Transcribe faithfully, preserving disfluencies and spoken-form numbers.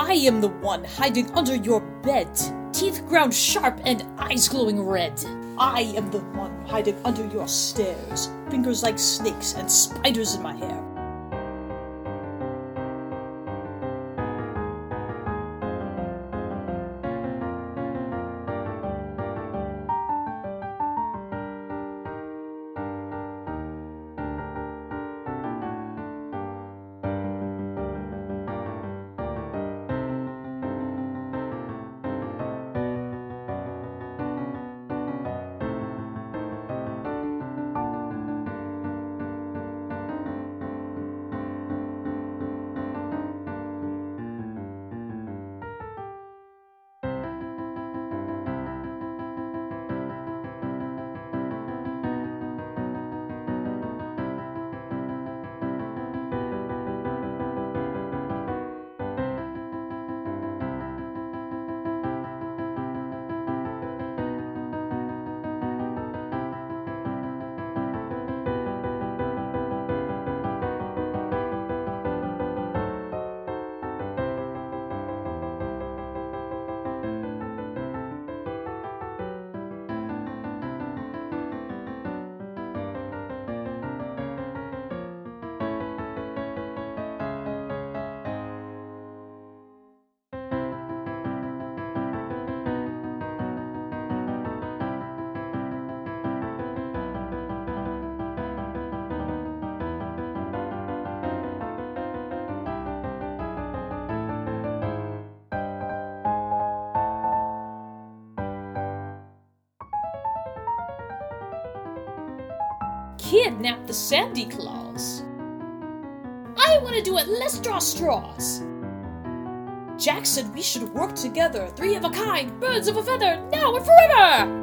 I am the one hiding under your bed, teeth ground sharp and eyes glowing red. I am the one hiding under your stairs, fingers like snakes and spiders in my hair. Kidnap the Sandy Claus. I want to do it, let's draw straws. Jack said we should work together, three of a kind, birds of a feather, now and forever!